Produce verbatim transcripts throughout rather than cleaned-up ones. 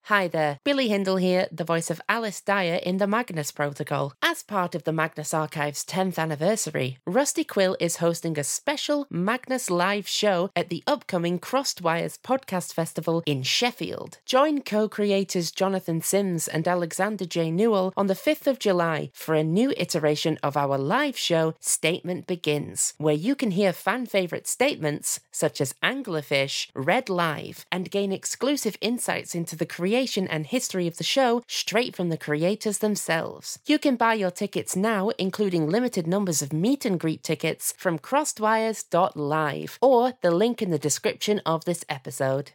Hi there, Billy Hindle here, the voice of Alice Dyer in the Magnus Protocol. As part of the Magnus Archive's tenth anniversary, Rusty Quill is hosting a special Magnus live show at the upcoming Crossed Wires Podcast Festival in Sheffield. Join co-creators Jonathan Sims and Alexander J. Newell on the fifth of July for a new iteration of our live show, Statement Begins, where you can hear fan-favourite statements such as Anglerfish read live and gain exclusive insights into the creation and history of the show straight from the creators themselves. You can buy your tickets now, including limited numbers of meet and greet tickets, from crossedwires dot live or the link in the description of this episode.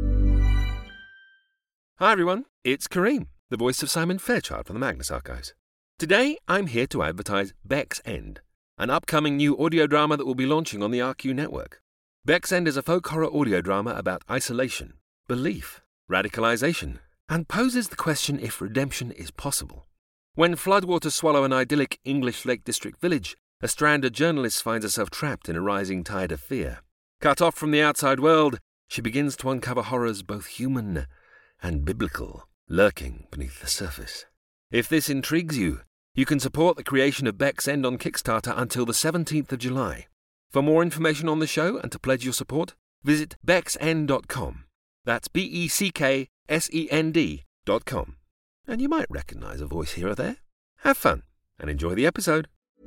Hi everyone, it's Kareem, the voice of Simon Fairchild from the Magnus Archives. Today I'm here to advertise Beck's End, an upcoming new audio drama that will be launching on the R Q network. Beck's End is a folk horror audio drama about isolation, belief, radicalization, and poses the question if redemption is possible. When floodwaters swallow an idyllic English Lake District village, a stranded journalist finds herself trapped in a rising tide of fear. Cut off from the outside world, she begins to uncover horrors both human and biblical, lurking beneath the surface. If this intrigues you, you can support the creation of Beck's End on Kickstarter until the seventeenth of July. For more information on the show and to pledge your support, visit becks end dot com. That's B E C K S E N D dot com. And you might recognise a voice here or there. Have fun and enjoy the episode.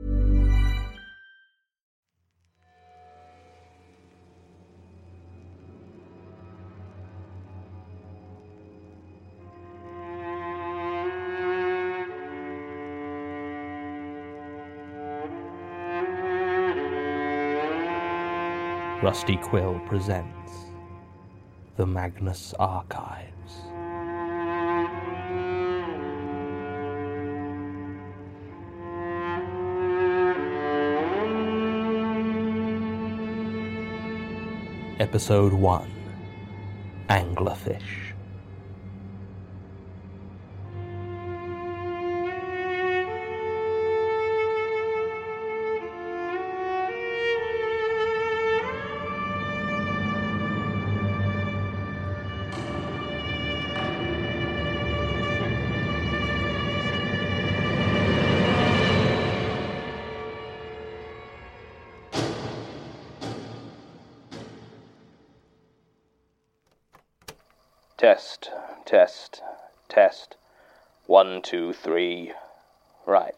Rusty Quill presents The Magnus Archives. Episode one, Anglerfish. Test, test, test. One, two, three. Right.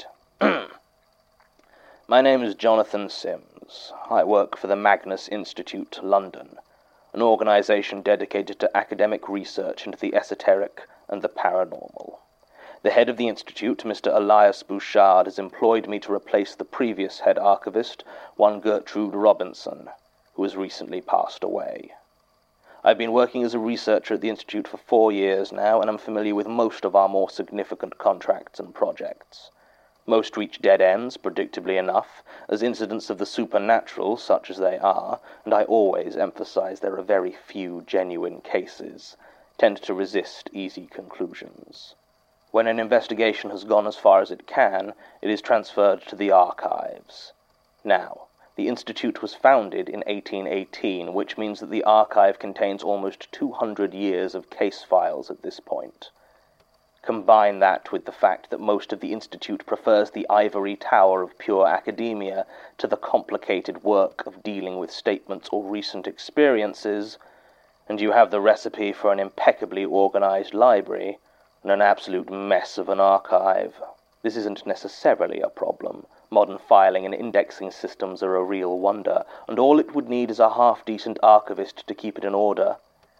My name is Jonathan Sims. I work for the Magnus Institute, London, an organisation dedicated to academic research into the esoteric and the paranormal. The head of the institute, Mister Elias Bouchard, has employed me to replace the previous head archivist, one Gertrude Robinson, who has recently passed away. I've been working as a researcher at the Institute for four years now, and I'm familiar with most of our more significant contracts and projects. Most reach dead ends, predictably enough, as incidents of the supernatural, such as they are, and I always emphasize there are very few genuine cases, tend to resist easy conclusions. When an investigation has gone as far as it can, it is transferred to the archives. Now, the Institute was founded in eighteen eighteen, which means that the archive contains almost two hundred years of case files at this point. Combine that with the fact that most of the Institute prefers the ivory tower of pure academia to the complicated work of dealing with statements or recent experiences, and you have the recipe for an impeccably organized library and an absolute mess of an archive. This isn't necessarily a problem. Modern filing and indexing systems are a real wonder, and all it would need is a half-decent archivist to keep it in order.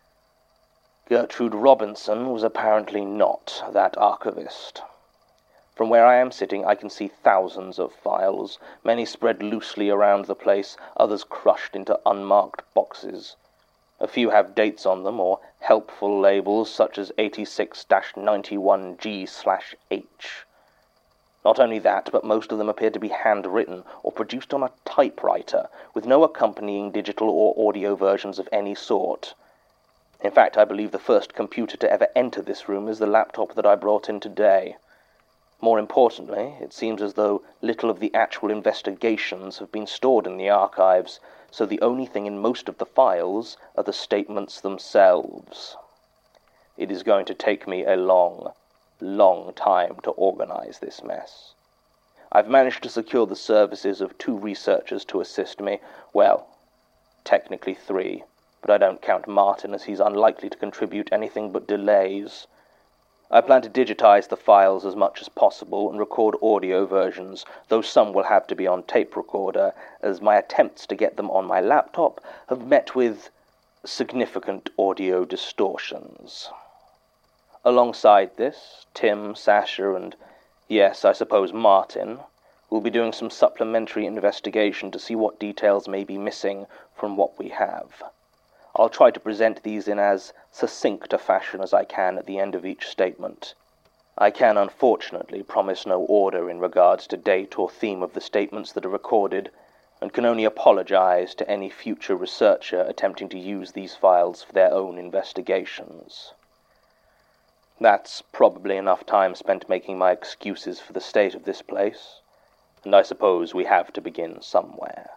Gertrude Robinson was apparently not that archivist. From where I am sitting, I can see thousands of files, many spread loosely around the place, others crushed into unmarked boxes. A few have dates on them, or helpful labels such as eighty-six ninety-one G slash H. Not only that, but most of them appear to be handwritten or produced on a typewriter, with no accompanying digital or audio versions of any sort. In fact, I believe the first computer to ever enter this room is the laptop that I brought in today. More importantly, it seems as though little of the actual investigations have been stored in the archives, so the only thing in most of the files are the statements themselves. It is going to take me a long, long time to organize this mess. I've managed to secure the services of two researchers to assist me. Well, technically three, but I don't count Martin as he's unlikely to contribute anything but delays. I plan to digitize the files as much as possible and record audio versions, though some will have to be on tape recorder, as my attempts to get them on my laptop have met with significant audio distortions. Alongside this, Tim, Sasha, and, yes, I suppose Martin, will be doing some supplementary investigation to see what details may be missing from what we have. I'll try to present these in as succinct a fashion as I can at the end of each statement. I can unfortunately promise no order in regards to date or theme of the statements that are recorded, and can only apologize to any future researcher attempting to use these files for their own investigations. That's probably enough time spent making my excuses for the state of this place, and I suppose we have to begin somewhere.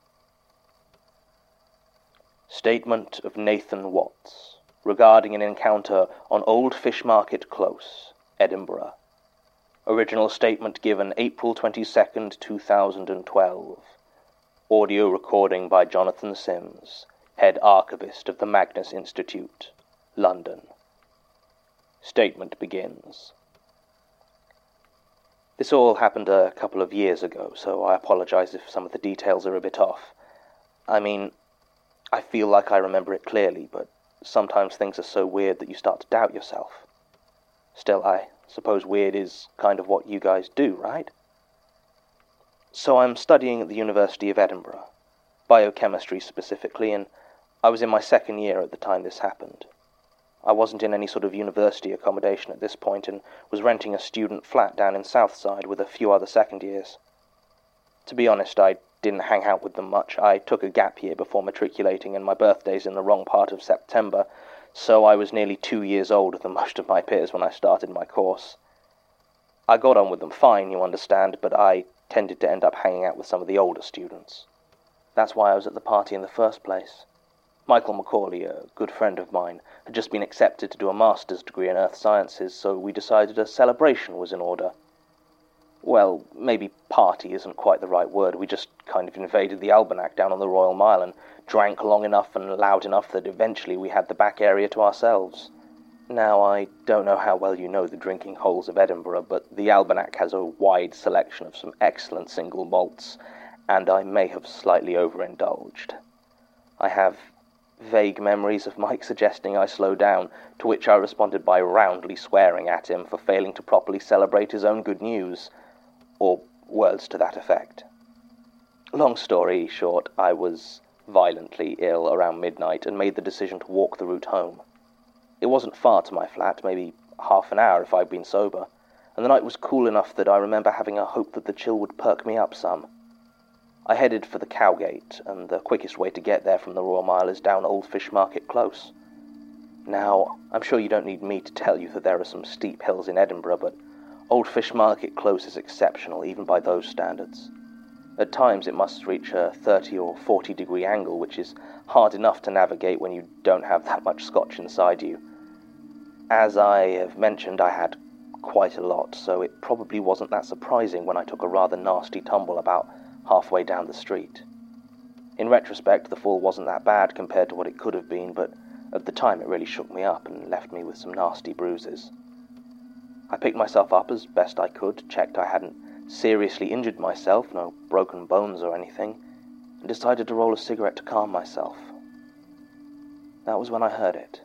Statement of Nathan Watts regarding an encounter on Old Fish Market Close, Edinburgh. Original statement given April twenty-second, two thousand twelve. Audio recording by Jonathan Sims, Head Archivist of the Magnus Institute, London. Statement begins. This all happened a couple of years ago, so I apologize if some of the details are a bit off. I mean, I feel like I remember it clearly, but sometimes things are so weird that you start to doubt yourself. Still, I suppose weird is kind of what you guys do, right? So I'm studying at the University of Edinburgh, biochemistry specifically, and I was in my second year at the time this happened. I wasn't in any sort of university accommodation at this point and was renting a student flat down in Southside with a few other second years. To be honest, I didn't hang out with them much. I took a gap year before matriculating, and my birthday's in the wrong part of September, so I was nearly two years older than most of my peers when I started my course. I got on with them fine, you understand, but I tended to end up hanging out with some of the older students. That's why I was at the party in the first place. Michael Macaulay, a good friend of mine, had just been accepted to do a master's degree in Earth Sciences, so we decided a celebration was in order. Well, maybe party isn't quite the right word. We just kind of invaded the Almanac down on the Royal Mile and drank long enough and loud enough that eventually we had the back area to ourselves. Now, I don't know how well you know the drinking holes of Edinburgh, but the Almanac has a wide selection of some excellent single malts, and I may have slightly overindulged. I have vague memories of Mike suggesting I slow down, to which I responded by roundly swearing at him for failing to properly celebrate his own good news, or words to that effect. Long story short, I was violently ill around midnight and made the decision to walk the route home. It wasn't far to my flat, maybe half an hour if I'd been sober, and the night was cool enough that I remember having a hope that the chill would perk me up some. I headed for the Cowgate, and the quickest way to get there from the Royal Mile is down Old Fish Market Close. Now, I'm sure you don't need me to tell you that there are some steep hills in Edinburgh, but Old Fish Market Close is exceptional, even by those standards. At times it must reach a thirty or forty degree angle, which is hard enough to navigate when you don't have that much scotch inside you. As I have mentioned, I had quite a lot, so it probably wasn't that surprising when I took a rather nasty tumble about halfway down the street. In retrospect, the fall wasn't that bad compared to what it could have been, but at the time it really shook me up and left me with some nasty bruises. I picked myself up as best I could, checked I hadn't seriously injured myself, no broken bones or anything, and decided to roll a cigarette to calm myself. That was when I heard it.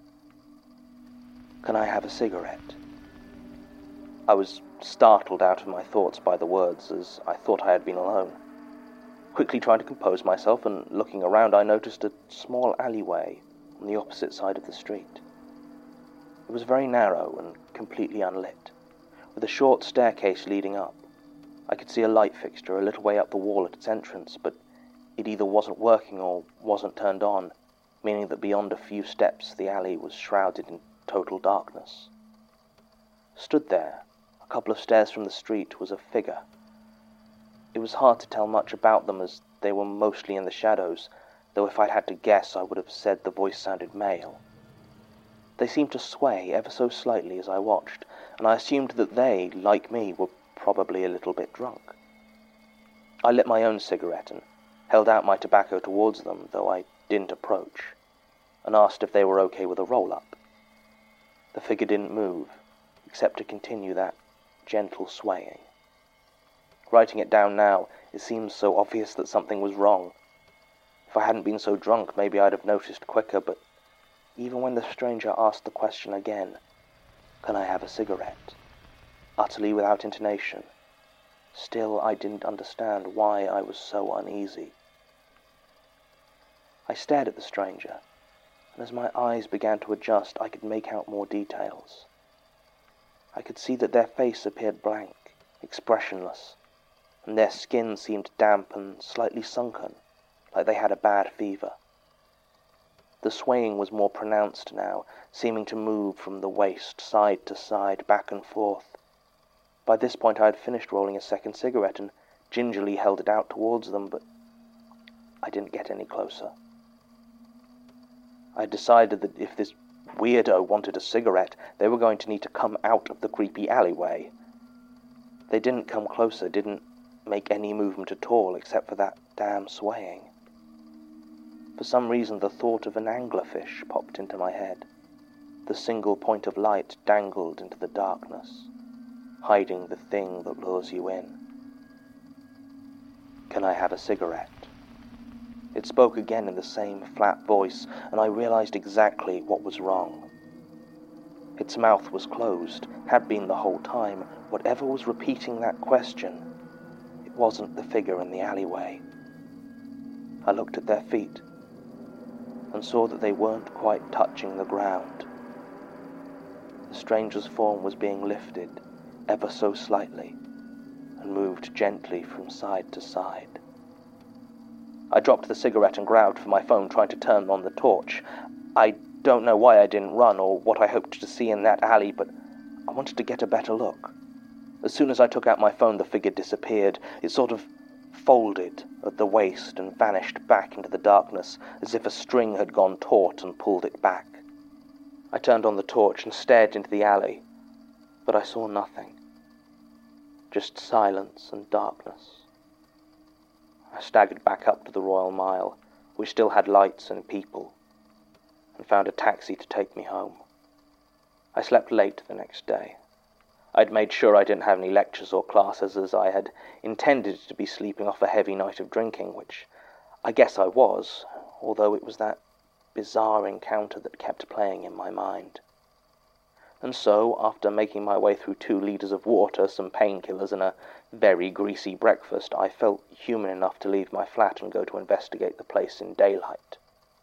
"Can I have a cigarette?" I was startled out of my thoughts by the words, as I thought I had been alone. Quickly trying to compose myself and looking around, I noticed a small alleyway on the opposite side of the street. It was very narrow and completely unlit, with a short staircase leading up. I could see a light fixture a little way up the wall at its entrance, but it either wasn't working or wasn't turned on, meaning that beyond a few steps the alley was shrouded in total darkness. Stood there, a couple of stairs from the street, was a figure. It was hard to tell much about them as they were mostly in the shadows, though if I'd had to guess I would have said the voice sounded male. They seemed to sway ever so slightly as I watched, and I assumed that they, like me, were probably a little bit drunk. I lit my own cigarette and held out my tobacco towards them, though I didn't approach, and asked if they were okay with a roll-up. The figure didn't move, except to continue that gentle swaying. Writing it down now, it seems so obvious that something was wrong. If I hadn't been so drunk, maybe I'd have noticed quicker, but even when the stranger asked the question again, "Can I have a cigarette?" utterly without intonation, still I didn't understand why I was so uneasy. I stared at the stranger, and as my eyes began to adjust, I could make out more details. I could see that their face appeared blank, expressionless, and their skin seemed damp and slightly sunken, like they had a bad fever. The swaying was more pronounced now, seeming to move from the waist, side to side, back and forth. By this point I had finished rolling a second cigarette and gingerly held it out towards them, but I didn't get any closer. I had decided that if this weirdo wanted a cigarette, they were going to need to come out of the creepy alleyway. They didn't come closer, didn't make any movement at all, except for that damn swaying. For some reason the thought of an anglerfish popped into my head. The single point of light dangled into the darkness, hiding the thing that lures you in. "Can I have a cigarette?" It spoke again in the same flat voice, and I realized exactly what was wrong. Its mouth was closed, had been the whole time. Whatever was repeating that question, it wasn't the figure in the alleyway. I looked at their feet, and saw that they weren't quite touching the ground. The stranger's form was being lifted, ever so slightly, and moved gently from side to side. I dropped the cigarette and grabbed for my phone, trying to turn on the torch. I don't know why I didn't run, or what I hoped to see in that alley, but I wanted to get a better look. As soon as I took out my phone, the figure disappeared. It sort of folded at the waist and vanished back into the darkness, as if a string had gone taut and pulled it back. I turned on the torch and stared into the alley, but I saw nothing. Just silence and darkness. I staggered back up to the Royal Mile, which still had lights and people, and found a taxi to take me home. I slept late the next day. I'd made sure I didn't have any lectures or classes, as I had intended to be sleeping off a heavy night of drinking, which I guess I was, although it was that bizarre encounter that kept playing in my mind. And so, after making my way through two litres of water, some painkillers, and a very greasy breakfast, I felt human enough to leave my flat and go to investigate the place in daylight.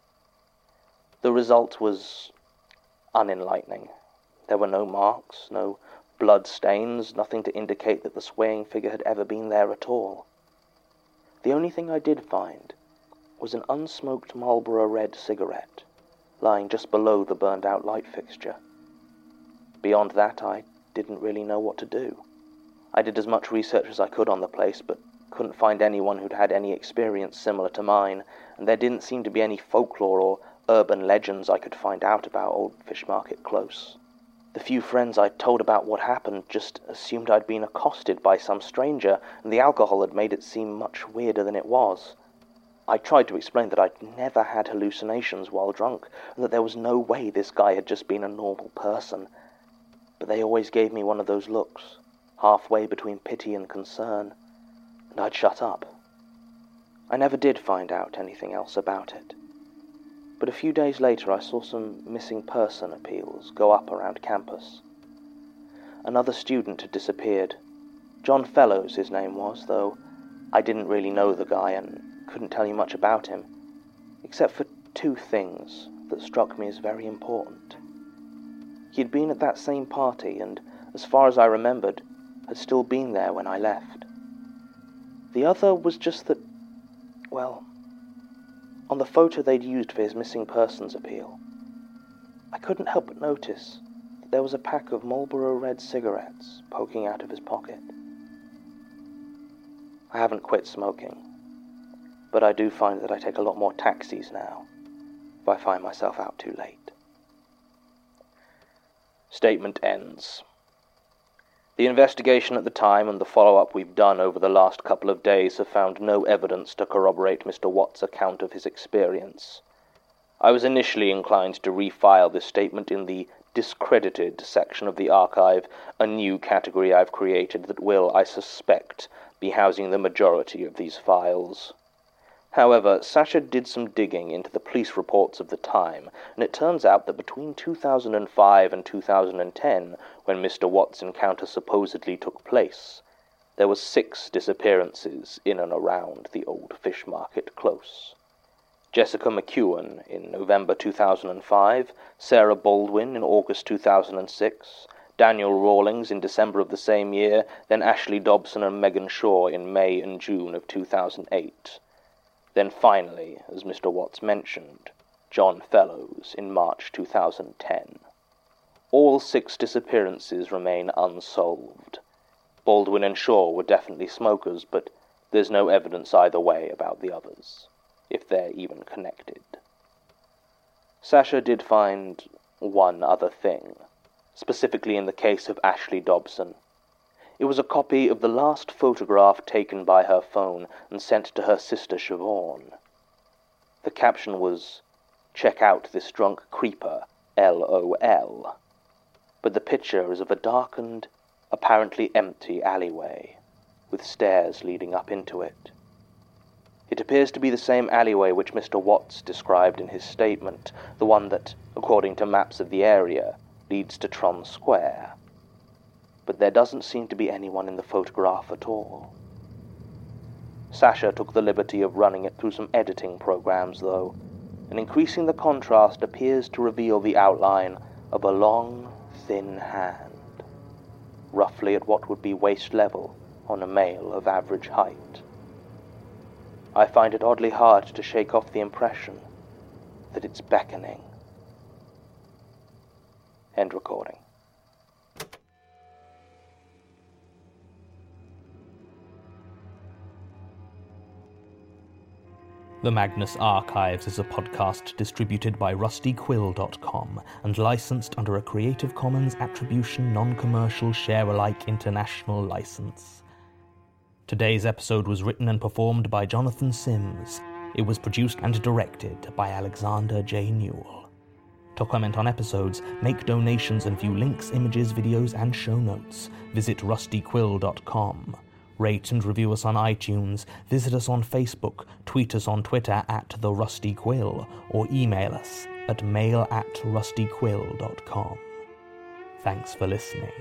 The result was unenlightening. There were no marks, no blood stains, nothing to indicate that the swaying figure had ever been there at all. The only thing I did find was an unsmoked Marlboro Red cigarette, lying just below the burned-out light fixture. Beyond that, I didn't really know what to do. I did as much research as I could on the place, but couldn't find anyone who'd had any experience similar to mine, and there didn't seem to be any folklore or urban legends I could find out about Old Fish Market Close. The few friends I'd told about what happened just assumed I'd been accosted by some stranger, and the alcohol had made it seem much weirder than it was. I tried to explain that I'd never had hallucinations while drunk, and that there was no way this guy had just been a normal person. But they always gave me one of those looks, halfway between pity and concern, and I'd shut up. I never did find out anything else about it. But a few days later I saw some missing person appeals go up around campus. Another student had disappeared. John Fellows his name was, though I didn't really know the guy and couldn't tell you much about him, except for two things that struck me as very important. He had been at that same party and, as far as I remembered, had still been there when I left. The other was just that, well, on the photo they'd used for his missing persons appeal, I couldn't help but notice that there was a pack of Marlboro Red cigarettes poking out of his pocket. I haven't quit smoking, but I do find that I take a lot more taxis now if I find myself out too late. Statement ends. The investigation at the time and the follow-up we've done over the last couple of days have found no evidence to corroborate Mister Watt's account of his experience. I was initially inclined to refile this statement in the discredited section of the archive, a new category I've created that will, I suspect, be housing the majority of these files. However, Sasha did some digging into the police reports of the time, and it turns out that between two thousand five and two thousand ten, when Mister Watt's encounter supposedly took place, there were six disappearances in and around the old fish market close. Jessica McEwen in November two thousand five, Sarah Baldwin in August two thousand six, Daniel Rawlings in December of the same year, then Ashley Dobson and Megan Shaw in May and June of two thousand eight. Then finally, as Mister Watts mentioned, John Fellows in March two thousand ten. All six disappearances remain unsolved. Baldwin and Shaw were definitely smokers, but there's no evidence either way about the others, if they're even connected. Sasha did find one other thing, specifically in the case of Ashley Dobson. It was a copy of the last photograph taken by her phone and sent to her sister Siobhan. The caption was, "Check out this drunk creeper, L O L. But the picture is of a darkened, apparently empty alleyway, with stairs leading up into it. It appears to be the same alleyway which Mister Watts described in his statement, the one that, according to maps of the area, leads to Tron Square. But there doesn't seem to be anyone in the photograph at all. Sasha took the liberty of running it through some editing programs, though, and increasing the contrast appears to reveal the outline of a long, thin hand, roughly at what would be waist level on a male of average height. I find it oddly hard to shake off the impression that it's beckoning." End recording. The Magnus Archives is a podcast distributed by rusty quill dot com and licensed under a Creative Commons Attribution Non-Commercial Share-alike International License. Today's episode was written and performed by Jonathan Sims. It was produced and directed by Alexander J. Newell. To comment on episodes, make donations and view links, images, videos, and show notes, visit rusty quill dot com. Rate and review us on iTunes, visit us on Facebook, tweet us on Twitter at The Rusty Quill, or email us at mail at rusty quill dot com. Thanks for listening.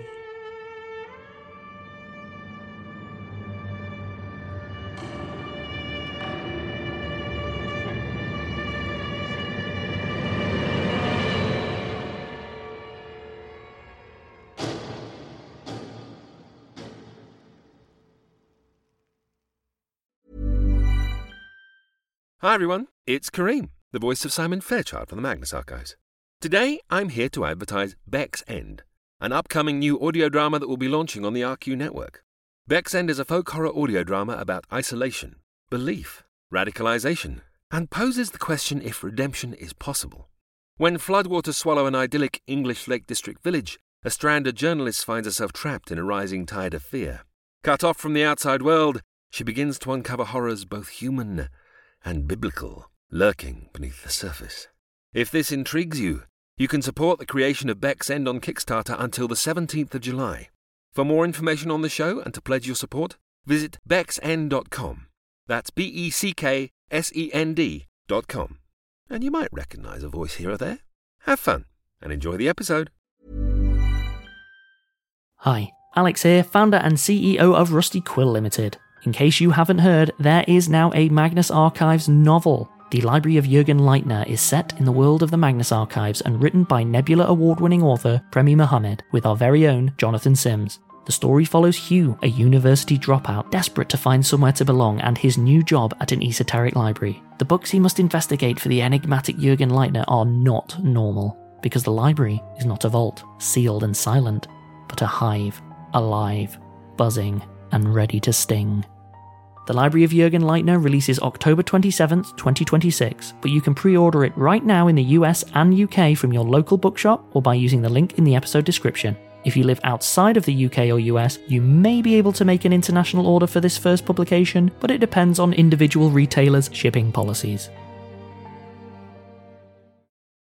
Hi everyone, it's Kareem, the voice of Simon Fairchild from the Magnus Archives. Today I'm here to advertise Beck's End, an upcoming new audio drama that will be launching on the R Q network. Beck's End is a folk horror audio drama about isolation, belief, radicalization, and poses the question if redemption is possible. When floodwaters swallow an idyllic English Lake District village, a stranded journalist finds herself trapped in a rising tide of fear. Cut off from the outside world, she begins to uncover horrors both human and biblical lurking beneath the surface. If this intrigues you, you can support the creation of Beck's End on Kickstarter until the seventeenth of July. For more information on the show and to pledge your support, visit becks end dot com. That's B E C K S E N D dot com. And you might recognise a voice here or there. Have fun and enjoy the episode. Hi, Alex here, founder and C E O of Rusty Quill Limited. In case you haven't heard, there is now a Magnus Archives novel. The Library of Jürgen Leitner is set in the world of the Magnus Archives and written by Nebula Award-winning author Premi Mohammed with our very own Jonathan Sims. The story follows Hugh, a university dropout desperate to find somewhere to belong, and his new job at an esoteric library. The books he must investigate for the enigmatic Jürgen Leitner are not normal, because the library is not a vault, sealed and silent, but a hive, alive, buzzing, and ready to sting. The Library of Jürgen Leitner releases October twenty-seventh, twenty twenty-six, but you can pre-order it right now in the U S and U K from your local bookshop or by using the link in the episode description. If you live outside of the U K or U S, you may be able to make an international order for this first publication, but it depends on individual retailers' shipping policies.